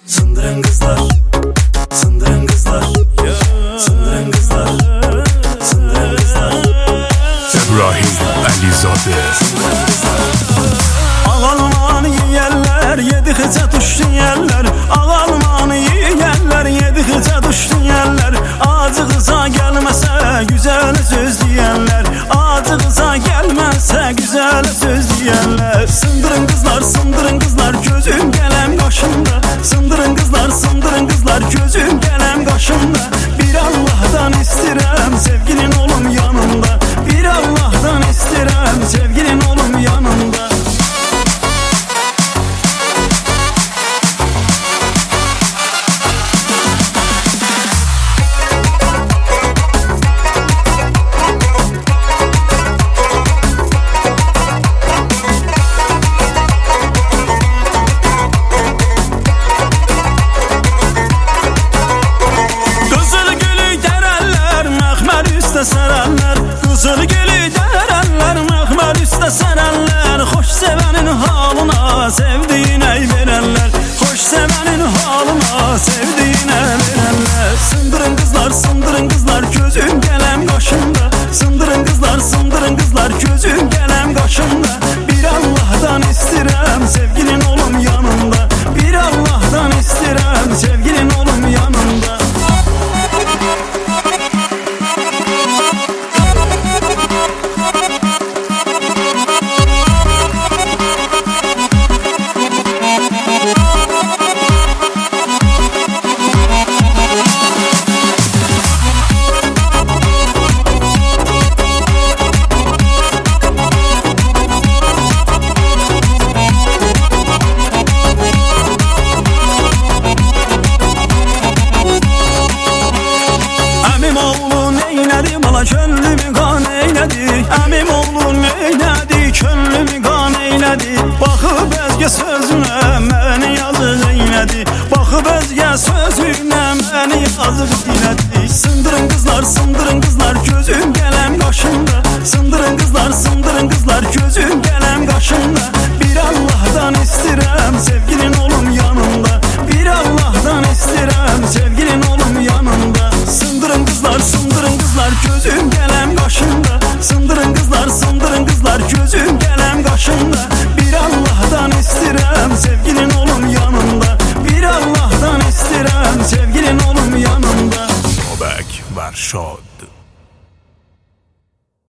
Sındırın kızlar, sındırın kızlar, sındırın kızlar, sındırın kızlar. İbrahim Əlizade. Ağalmanı yiyerler, yedikçe tuştu yerler. Ağalmanı yiyerler, yedikçe tuştu yerler. Acı kıza gelmese güzel söz diyenler. Acı kıza gelmese güzel söz diyenler. Sındırın kızlar, sındırın kızlar, gözüm gelem kaşımda. Sındırın kızlar, sındırın kızlar, gözüm gelem kaşımda. Bir Allah'tan istirem, sevgilin olum yanımda. Bir Allah'tan istirem, sevgilin olum yanımda. Sararlar, kızıl gülü dererler, mehmer üstte sararlar. Hoş sevenin halına, sevdiğine verenler. Hoş sevenin halına, sevdiğine verenler. Sındırın kızlar, sındırın kızlar, gözüm gelem kaşımda. Sındırın kızlar, sındırın kızlar, gözüm gelem kaşımda. Bir Allah'tan istirem, sevgilin olum yanımda. Bir Allah'tan istirem, sevgilin olum yanımda. Könlümü kan eyledi, əmim oğlum eyledi, könlümü kan eyledi. Baxıb özgə sözünə məni yazıq eyledi, baxıb özgə sözünə məni yazıq dilədi. Sındırın kızlar, sındırın kızlar, gözüm gələm qaşımda. Sındırın kızlar, sındırın kızlar, gözüm gələm qaşımda. Bir Allah'tan istirəm, sevgilin olum yanımda. Bir Allah'tan istirəm, sevgilin olum yanımda. Sındırın kızlar, sındırın kızlar, gözüm gelem kaşımda. Sındırın kızlar, sındırın kızlar, gözüm gelem kaşımda. Bir Allah'tan istirem, sevgilin olum yanımda. Bir Allah'tan istirem, sevgilin olum yanımda. Bobek Varşov.